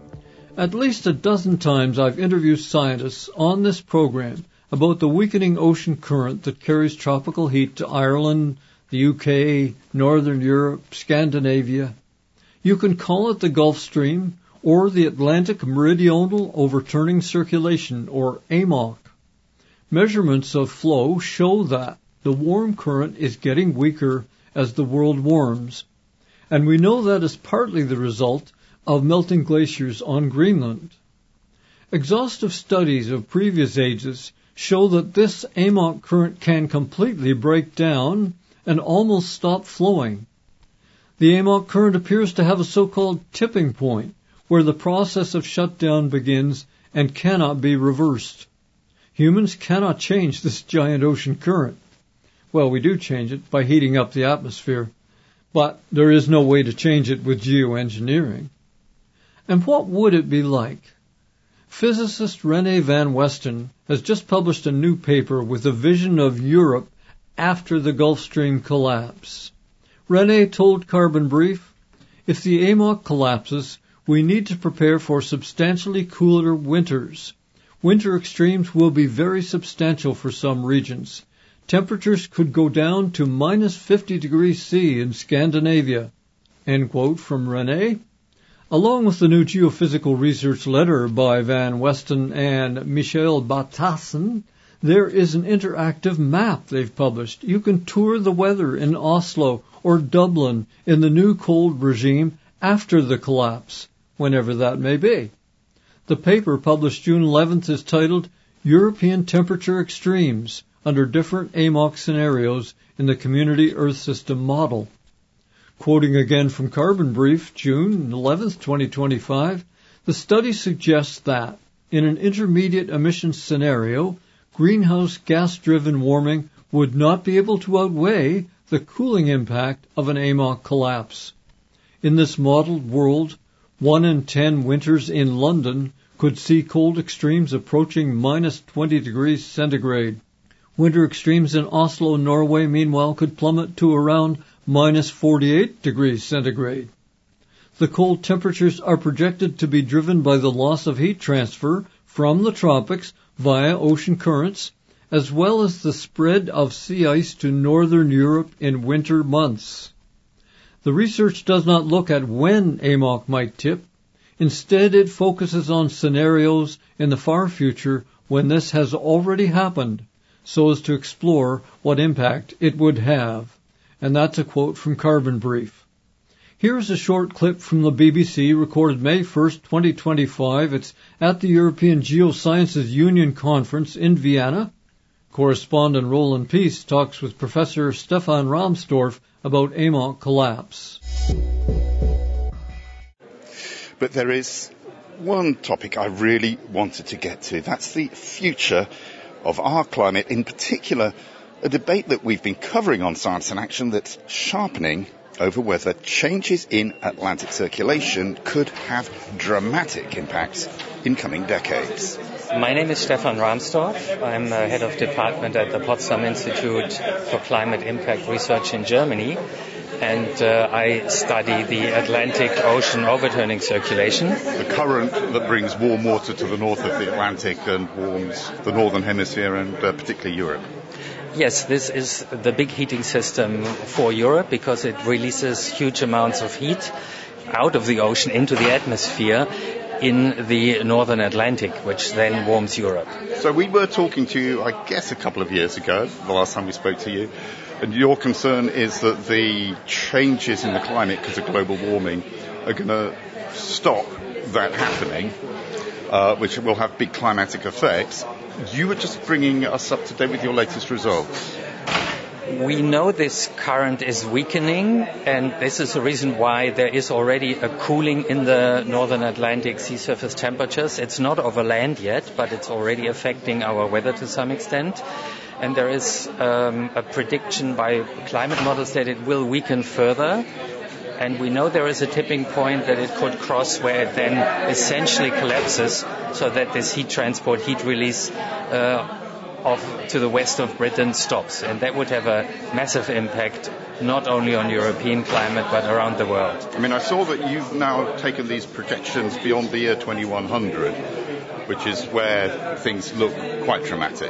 At least a dozen times I've interviewed scientists on this program about the weakening ocean current that carries tropical heat to Ireland, the U K, Northern Europe, Scandinavia. You can call it the Gulf Stream or the Atlantic Meridional Overturning Circulation, or A M O C. Measurements of flow show that the warm current is getting weaker as the world warms, and we know that is partly the result of melting glaciers on Greenland. Exhaustive studies of previous ages show that this A M O C current can completely break down and almost stop flowing. The A M O C current appears to have a so-called tipping point, where the process of shutdown begins and cannot be reversed. Humans cannot change this giant ocean current. Well, we do change it by heating up the atmosphere, but there is no way to change it with geoengineering. And what would it be like? Physicist Rene Van Westen has just published a new paper with a vision of Europe after the Gulf Stream collapse. Rene told Carbon Brief, if the A M O C collapses, we need to prepare for substantially cooler winters. Winter extremes will be very substantial for some regions. Temperatures could go down to minus fifty degrees C in Scandinavia. End quote from Rene. Along with the new geophysical research letter by Van Westen and Michel Batassen, there is an interactive map they've published. You can tour the weather in Oslo or Dublin in the new cold regime after the collapse, whenever that may be. The paper, published June eleventh, is titled European Temperature Extremes under Different A M O C Scenarios in the Community Earth System Model. Quoting again from Carbon Brief, June eleventh, twenty twenty-five, the study suggests that, in an intermediate emissions scenario, greenhouse gas-driven warming would not be able to outweigh the cooling impact of an A M O C collapse. In this modeled world, one in ten winters in London could see cold extremes approaching minus twenty degrees centigrade. Winter extremes in Oslo, Norway, meanwhile, could plummet to around minus forty-eight degrees centigrade. The cold temperatures are projected to be driven by the loss of heat transfer from the tropics via ocean currents, as well as the spread of sea ice to northern Europe in winter months. The research does not look at when A M O C might tip. Instead, it focuses on scenarios in the far future when this has already happened, so as to explore what impact it would have. And that's a quote from Carbon Brief. Here's a short clip from the B B C recorded May first, twenty twenty-five. It's at the European Geosciences Union Conference in Vienna. Correspondent Roland Peace talks with Professor Stefan Rahmstorf about A M O C collapse. But there is one topic I really wanted to get to. That's the future of our climate, in particular a debate that we've been covering on Science in Action that's sharpening over whether changes in Atlantic circulation could have dramatic impacts in coming decades. My name is Stefan Rahmstorff. I'm uh, head of department at the Potsdam Institute for Climate Impact Research in Germany. And uh, I study the Atlantic Ocean overturning circulation. The current that brings warm water to the north of the Atlantic and warms the northern hemisphere and uh, particularly Europe. Yes, this is the big heating system for Europe because it releases huge amounts of heat out of the ocean into the atmosphere in the northern Atlantic, which then warms Europe. So we were talking to you, I guess, a couple of years ago, the last time we spoke to you, and your concern is that the changes in the climate because of global warming are going to stop that happening, uh, which will have big climatic effects. You were just bringing us up to date with your latest results. We know this current is weakening, and this is the reason why there is already a cooling in the northern Atlantic sea surface temperatures. It's not over land yet, but it's already affecting our weather to some extent. And there is um, a prediction by climate models that it will weaken further. And we know there is a tipping point that it could cross where it then essentially collapses so that this heat transport, heat release uh, off to the west of Britain stops. And that would have a massive impact not only on European climate but around the world. I mean, I saw that you've now taken these projections beyond the year twenty-one hundred, which is where things look quite dramatic.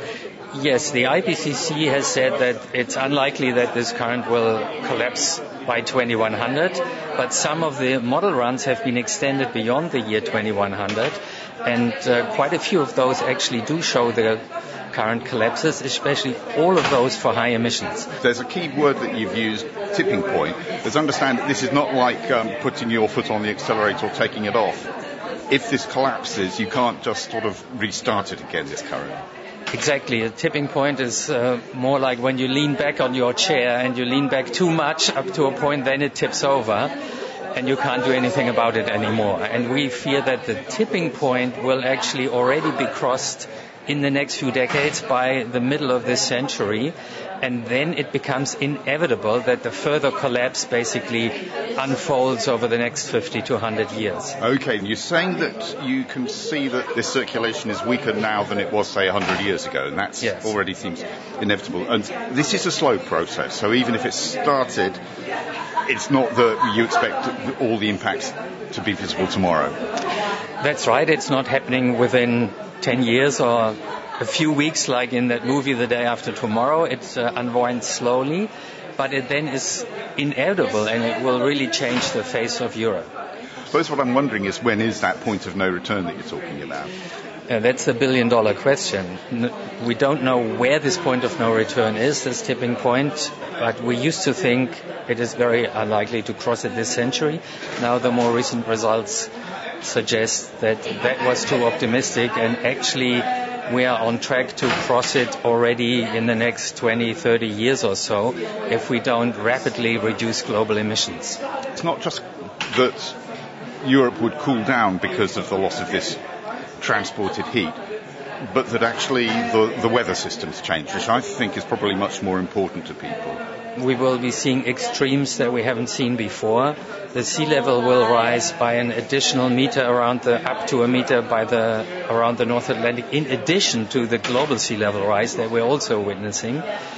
Yes, the I P C C has said that it's unlikely that this current will collapse by twenty-one hundred, but some of the model runs have been extended beyond the year twenty-one hundred, and uh, quite a few of those actually do show the current collapses, especially all of those for high emissions. There's a key word that you've used, tipping point. Let's understand that this is not like um, putting your foot on the accelerator or taking it off. If this collapses, you can't just sort of restart it again, this current. Exactly. A tipping point is uh, more like when you lean back on your chair and you lean back too much up to a point, then it tips over and you can't do anything about it anymore. And we fear that the tipping point will actually already be crossed in the next few decades by the middle of this century. And then it becomes inevitable that the further collapse basically unfolds over the next fifty to one hundred years. Okay, and you're saying that you can see that this circulation is weaker now than it was, say, one hundred years ago, and that yes. already seems inevitable. And this is a slow process, so even if it started, it's not that you expect all the impacts to be visible tomorrow. That's right, it's not happening within ten years or a few weeks, like in that movie The Day After Tomorrow. It uh, unwinds slowly, but it then is inevitable and it will really change the face of Europe. I suppose what I'm wondering is, when is that point of no return that you're talking about? Uh, that's the billion dollar question. N- we don't know where this point of no return is, this tipping point, but we used to think it is very unlikely to cross it this century. Now the more recent results suggest that that was too optimistic, and actually we are on track to cross it already in the next twenty, thirty years or so if we don't rapidly reduce global emissions. It's not just that Europe would cool down because of the loss of this transported heat, but that actually the, the weather systems change, which I think is probably much more important to people. We will be seeing extremes that we haven't seen before. The sea level will rise by an additional meter around the, up to a meter by the, around the North Atlantic, in addition to the global sea level rise that we're also witnessing.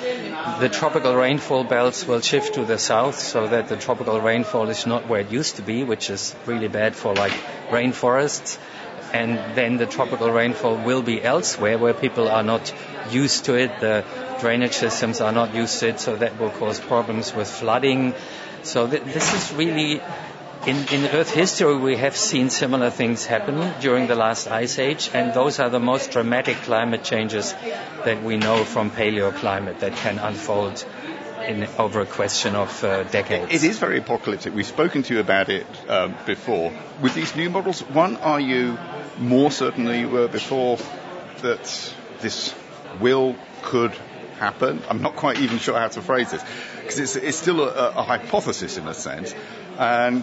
The tropical rainfall belts will shift to the south so that the tropical rainfall is not where it used to be, which is really bad for like rainforests. And then the tropical rainfall will be elsewhere where people are not used to it. The drainage systems are not used to it, so that will cause problems with flooding. So th- this is really, in, in Earth history, we have seen similar things happen during the last ice age, and those are the most dramatic climate changes that we know from paleoclimate that can unfold in over a question of uh, decades. It is very apocalyptic. We've spoken to you about it um, before. With these new models, one, are you more certain than you were before that this will, could happen? I'm not quite even sure how to phrase this, because it's, it's still a, a hypothesis in a sense, and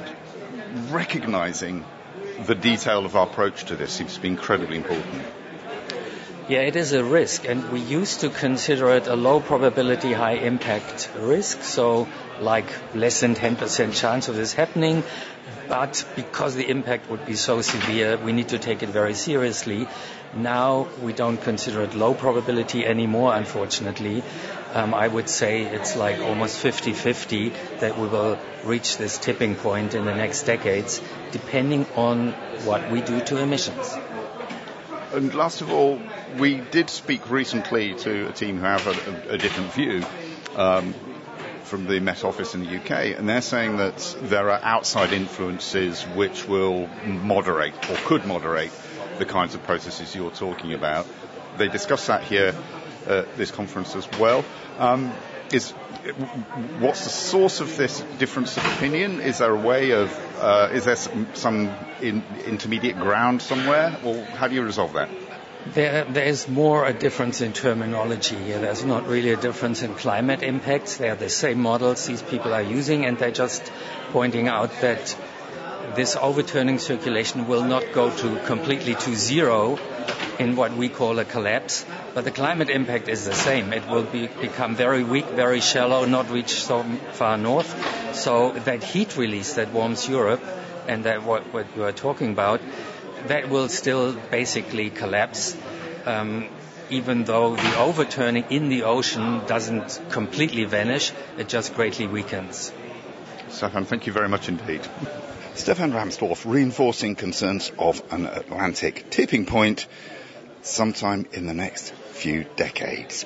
recognizing the detail of our approach to this seems to be incredibly important. Yeah, it is a risk, and we used to consider it a low probability, high impact risk, so like less than ten percent chance of this happening. But because the impact would be so severe, we need to take it very seriously. Now we don't consider it low probability anymore, unfortunately. Um, I would say it's like almost fifty-fifty that we will reach this tipping point in the next decades, depending on what we do to emissions. And last of all, we did speak recently to a team who have a, a, a different view um, from the Met Office in the U K, and they're saying that there are outside influences which will moderate or could moderate the kinds of processes you're talking about. They discussed that here at this conference as well. Um, is what's the source of this difference of opinion? Is there a way of, uh, is there some, some in, intermediate ground somewhere, or how do you resolve that? There, there is more a difference in terminology here. There's not really a difference in climate impacts. They are the same models these people are using, and they're just pointing out that this overturning circulation will not go to completely to zero in what we call a collapse, but the climate impact is the same. It will be, become very weak, very shallow, not reach so far north. So that heat release that warms Europe, and that what, what you are talking about, that will still basically collapse, um, even though the overturning in the ocean doesn't completely vanish, it just greatly weakens. Stefan, thank you very much indeed. Stefan Rahmstorf reinforcing concerns of an Atlantic tipping point sometime in the next few decades.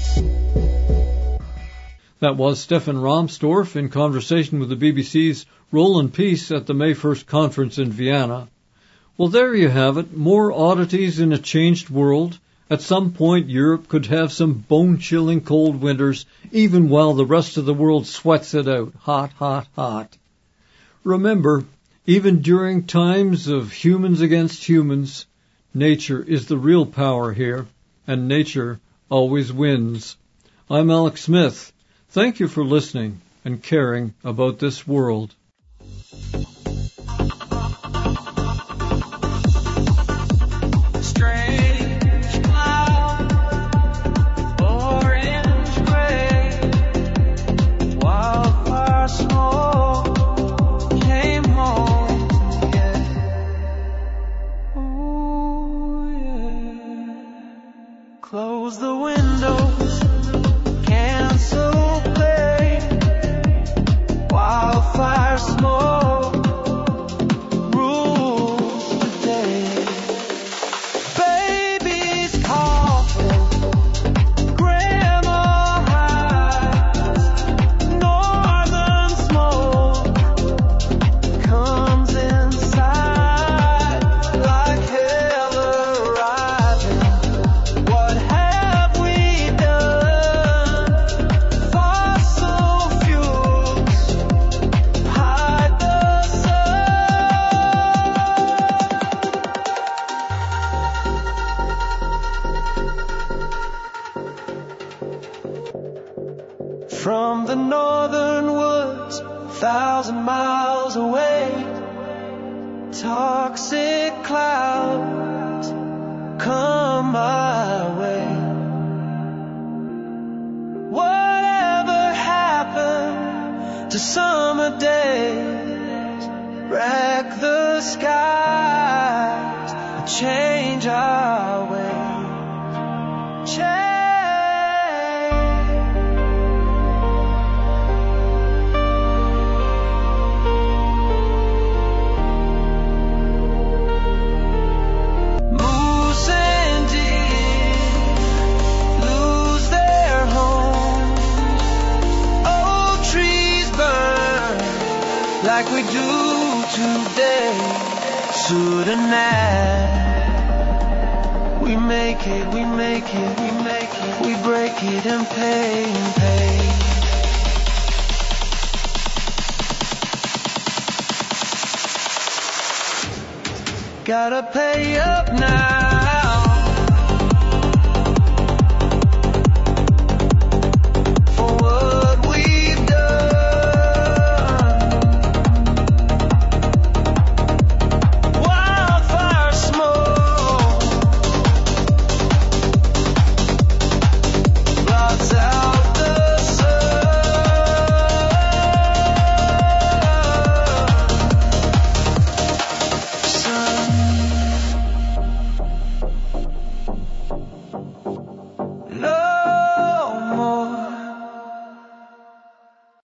That was Stefan Rahmstorf in conversation with the B B C's Roland Peace at the May first conference in Vienna. Well, there you have it. More oddities in a changed world. At some point, Europe could have some bone-chilling cold winters, even while the rest of the world sweats it out. Hot, hot, hot. Remember, even during times of humans against humans, nature is the real power here, and nature always wins. I'm Alex Smith. Thank you for listening and caring about this world. Close the windows, cancel play, wildfire smoke, rules the day. Babies coughing, grandma hides, northern smoke comes inside like hell arriving. What have we done? Fossil fuels hide the sun. From the northern woods, a thousand miles away, toxic clouds come my way. Whatever happened to summer days? Wreck the skies, change our ways. Change. Moose and deer lose their homes. Old trees burn like we do today. Sudanese. We make it, we make it, we make it, we break it and pay and pay. Gotta pay up now.